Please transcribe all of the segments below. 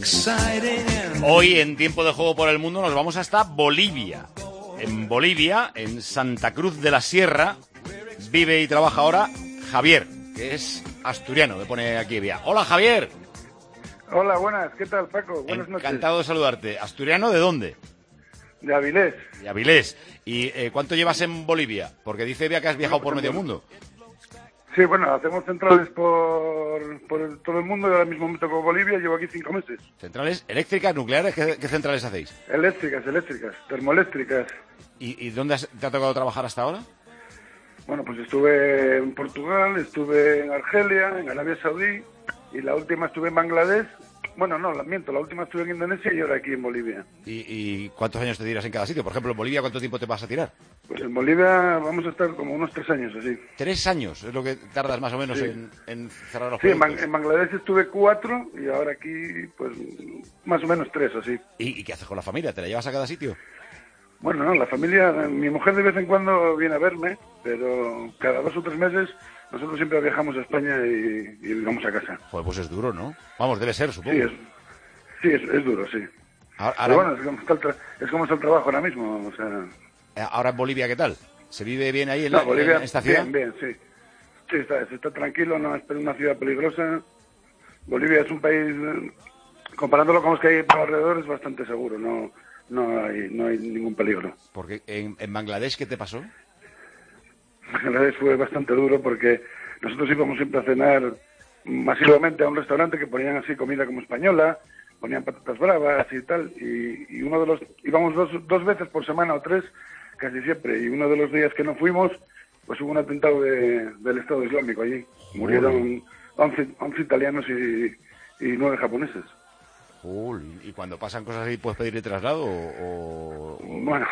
Hoy en Tiempo de Juego por el Mundo nos vamos hasta Bolivia. En Bolivia, en Santa Cruz de la Sierra, vive y trabaja ahora Javier, que es asturiano, me pone aquí vía. Hola, Javier. Hola, buenas, ¿qué tal, Paco? Buenas noches. Encantado de saludarte. ¿Asturiano de dónde? De Avilés. De Avilés. ¿Y cuánto llevas en Bolivia? Porque dice Bea que has viajado por medio mundo. Sí, bueno, hacemos centrales por todo el mundo y ahora mismo me tocó Bolivia, llevo aquí 5 meses. ¿Centrales eléctricas, nucleares? ¿Qué centrales hacéis? Eléctricas, termoeléctricas. ¿Y dónde te ha tocado trabajar hasta ahora? Bueno, pues estuve en Portugal, estuve en Argelia, en Arabia Saudí y la última estuve en Bangladesh. Bueno, no, miento, la última estuve en Indonesia y ahora aquí en Bolivia. ¿Y cuántos años te tiras en cada sitio? Por ejemplo, en Bolivia, ¿cuánto tiempo te vas a tirar? Pues en Bolivia vamos a estar como unos 3 años, así. 3 años es lo que tardas más o menos sí. en cerrar los proyectos. Sí, en Bangladesh estuve 4 y ahora aquí, pues, más o menos 3, así. ¿Y qué haces con la familia? ¿Te la llevas a cada sitio? Bueno, no, la familia, mi mujer de vez en cuando viene a verme, pero cada 2 o 3 meses nosotros siempre viajamos a España y vamos a casa. Joder, pues es duro, ¿no? Vamos, debe ser, supongo. Sí, es duro, sí. Ahora, pero bueno, es como está el trabajo ahora mismo, o sea... Ahora en Bolivia, ¿qué tal? ¿Se vive bien ahí Bolivia, en esta ciudad? Bien, sí. Sí, está tranquilo, no es una ciudad peligrosa. Bolivia es un país, comparándolo con los que hay por alrededor, es bastante seguro, no hay ningún peligro. Porque en Bangladesh, ¿qué te pasó? Bangladesh fue bastante duro porque nosotros íbamos siempre a cenar masivamente a un restaurante que ponían así comida como española, ponían patatas bravas y tal, y uno de los íbamos dos veces por semana o 3, casi siempre, y uno de los días que no fuimos, pues hubo un atentado del Estado Islámico allí. Murieron 11 italianos y 9 japoneses. ¿Y cuando pasan cosas así puedes pedirle traslado o...? Bueno,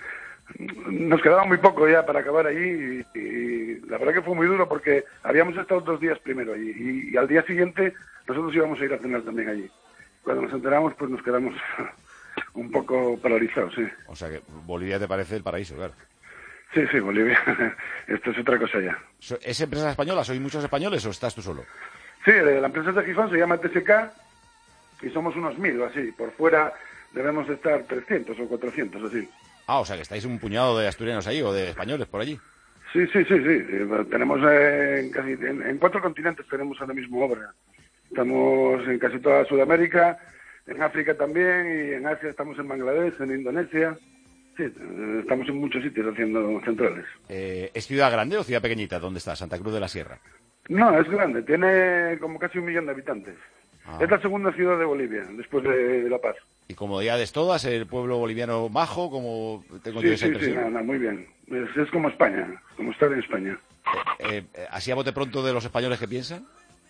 nos quedaba muy poco ya para acabar allí y la verdad que fue muy duro porque habíamos estado 2 días primero allí y al día siguiente nosotros íbamos a ir a cenar también allí. Cuando nos enteramos pues nos quedamos un poco paralizados, sí. O sea que Bolivia te parece el paraíso, claro. Sí, Bolivia. Esto es otra cosa ya. ¿Es empresa española? ¿Sois muchos españoles o estás tú solo? Sí, la empresa es de Gijón, se llama TSK y somos unos 1000 o así. Por fuera debemos de estar 300 o 400 así. Ah, o sea que estáis un puñado de asturianos ahí o de españoles por allí. Sí. Tenemos en 4 continentes tenemos ahora mismo obra. Estamos en casi toda Sudamérica, en África también, y en Asia estamos en Bangladesh, en Indonesia. Sí, estamos en muchos sitios haciendo centrales. ¿Es ciudad grande o ciudad pequeñita? ¿Dónde está? Santa Cruz de la Sierra. No, es grande, tiene como casi 1 millón de habitantes. Es la segunda ciudad de Bolivia, después de La Paz. Y comodidades todas, el pueblo boliviano majo, como tengo yo esa impresión. Sí, muy bien. Es como España, como estar en España. ¿Así a bote pronto de los españoles que piensan?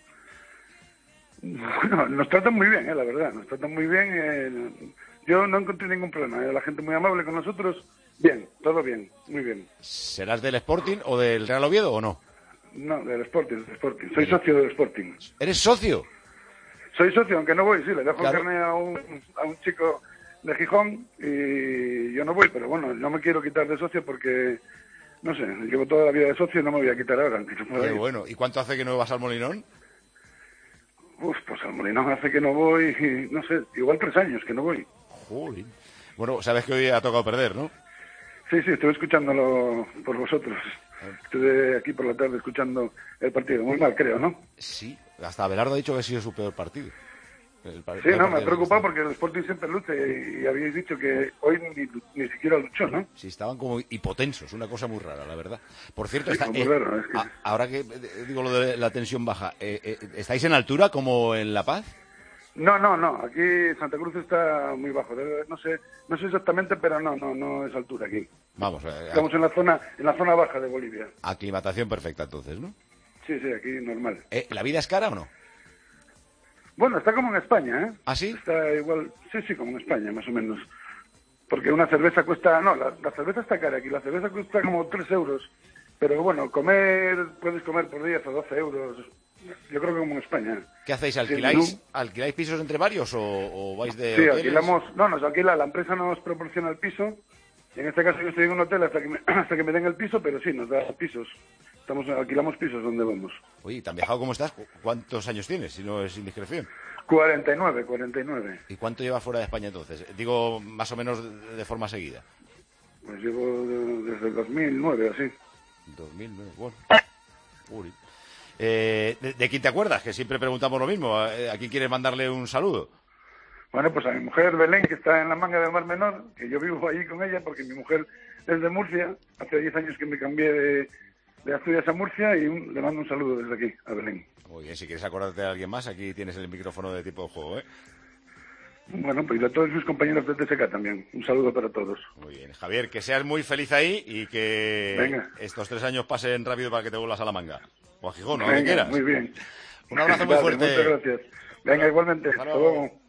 Bueno, nos tratan muy bien, la verdad, nos tratan muy bien. Yo no encontré ningún problema, la gente muy amable con nosotros. Bien, todo bien, muy bien. ¿Serás del Sporting o del Real Oviedo o no? No, del Sporting. Soy socio del Sporting. ¿Eres socio? Soy socio, aunque no voy, sí, le dejo el carnet a un chico de Gijón y yo no voy, pero bueno, no me quiero quitar de socio porque, no sé, llevo toda la vida de socio y no me voy a quitar ahora. Qué bueno. ¿Y cuánto hace que no vas al Molinón? Pues al Molinón hace que no voy, no sé, igual 3 años que no voy. Joder. Bueno, sabes que hoy ha tocado perder, ¿no? Sí, estuve escuchándolo por vosotros. Estuve aquí por la tarde escuchando el partido. Muy mal, creo, ¿no? Sí, hasta Abelardo ha dicho que ha sido su peor partido. Sí, no, me ha preocupado porque el Sporting siempre lucha y habíais dicho que hoy ni siquiera luchó, ¿no? Sí, estaban como hipotensos, una cosa muy rara, la verdad. Por cierto, sí, muy raro, es que... ahora que digo lo de la tensión baja, ¿estáis en altura como en La Paz? No, aquí Santa Cruz está muy bajo. No sé exactamente, pero no es altura aquí. Vamos, estamos en la zona baja de Bolivia. Aclimatación perfecta, entonces, ¿no? Sí, aquí normal. ¿La vida es cara o no? Bueno, está como en España, ¿eh? ¿Ah, sí? Está igual, sí, como en España, más o menos. Porque una cerveza cuesta... No, la cerveza está cara aquí. La cerveza cuesta como 3 euros. Pero bueno, puedes comer por 10 o 12 euros. Yo creo que como en España. ¿Qué hacéis? ¿Alquiláis pisos entre varios o vais de Sí, hoteles? alquilamos... No, nos alquila, la empresa nos proporciona el piso. En este caso yo estoy en un hotel hasta que me den el piso, pero sí, nos da pisos. Alquilamos pisos donde vamos. Oye, ¿tan viajado como estás? ¿Cuántos años tienes, si no es indiscreción? 49. ¿Y cuánto llevas fuera de España entonces? Digo, más o menos de forma seguida. Pues llevo desde el 2009, así. 2009, bueno. Uri. ¿De quién te acuerdas? Que siempre preguntamos lo mismo. ¿A quién quieres mandarle un saludo? Bueno, pues a mi mujer Belén, que está en la Manga del Mar Menor, que yo vivo ahí con ella porque mi mujer es de Murcia. Hace 10 años que me cambié de Asturias a Murcia y le mando un saludo desde aquí, a Belén. Muy bien, si quieres acordarte de alguien más, aquí tienes el micrófono de tipo de juego, ¿eh? Bueno, pues a todos mis compañeros de TSK también. Un saludo para todos. Muy bien. Javier, que seas muy feliz ahí y que estos 3 años pasen rápido para que te vuelvas a la Manga. O a Gijón, o a donde quieras. Muy bien. Un abrazo muy fuerte. Muchas gracias. Venga, igualmente. Hasta luego.